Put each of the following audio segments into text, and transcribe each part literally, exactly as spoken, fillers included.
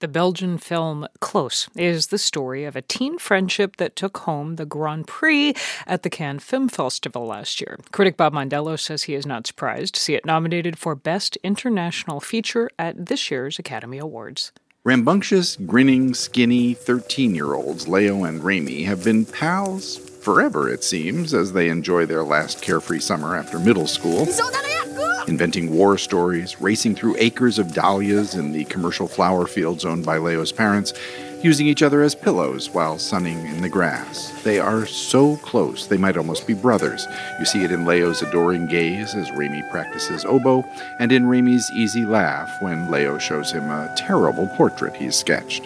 The Belgian film Close is the story of a teen friendship that took home the Grand Prix at the Cannes Film Festival last year. Critic Bob Mondello says he is not surprised to see it nominated for Best International Feature at this year's Academy Awards. Rambunctious, grinning, skinny thirteen-year-olds Leo and Rami have been pals forever, it seems, as they enjoy their last carefree summer after middle school. Inventing war stories, racing through acres of dahlias in the commercial flower fields owned by Leo's parents, using each other as pillows while sunning in the grass. They are so close, they might almost be brothers. You see it in Leo's adoring gaze as Rami practices oboe, and in Rami's easy laugh when Leo shows him a terrible portrait he's sketched.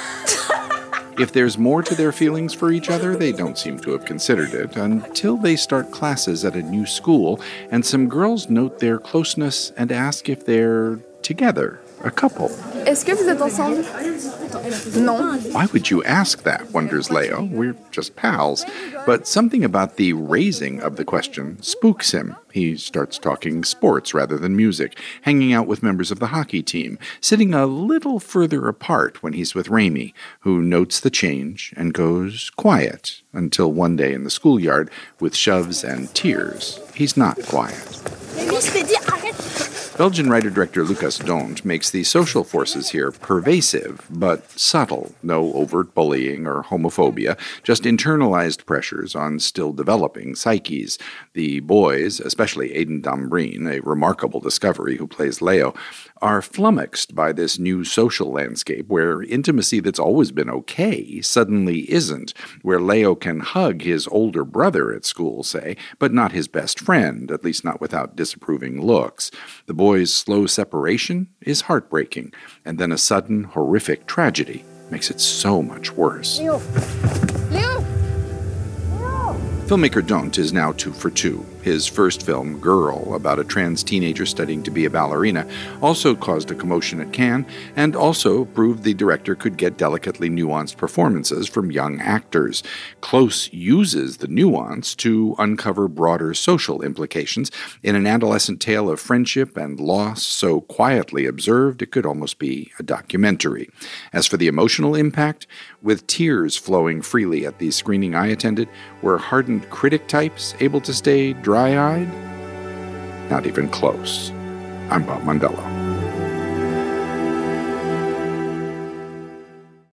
If there's more to their feelings for each other, they don't seem to have considered it until they start classes at a new school, and some girls note their closeness and ask if they're together, a couple. Est-ce que vous êtes ensemble? Non. Why would you ask that, wonders Leo. We're just pals. But something about the raising of the question spooks him. He starts talking sports rather than music, hanging out with members of the hockey team, sitting a little further apart when he's with Rami, who notes the change and goes quiet until one day in the schoolyard, with shoves and tears, he's not quiet. Belgian writer-director Lucas D'Hondt makes the social forces here pervasive, but subtle. No overt bullying or homophobia, just internalized pressures on still developing psyches. The boys, especially Aidan Dambreen, a remarkable discovery who plays Leo, are flummoxed by this new social landscape where intimacy that's always been okay suddenly isn't, where Leo can hug his older brother at school, say, but not his best friend, at least not without disapproving looks. The boys' slow separation is heartbreaking, and then a sudden, horrific tragedy makes it so much worse. Leo! Leo! Filmmaker D'Hondt is now two for two. His first film, Girl, about a trans teenager studying to be a ballerina, also caused a commotion at Cannes, and also proved the director could get delicately nuanced performances from young actors. Close uses the nuance to uncover broader social implications in an adolescent tale of friendship and loss so quietly observed it could almost be a documentary. As for the emotional impact, with tears flowing freely at the screening I attended, were hardened critic types able to stay dry-eyed? Not even close. I'm Bob Mondello.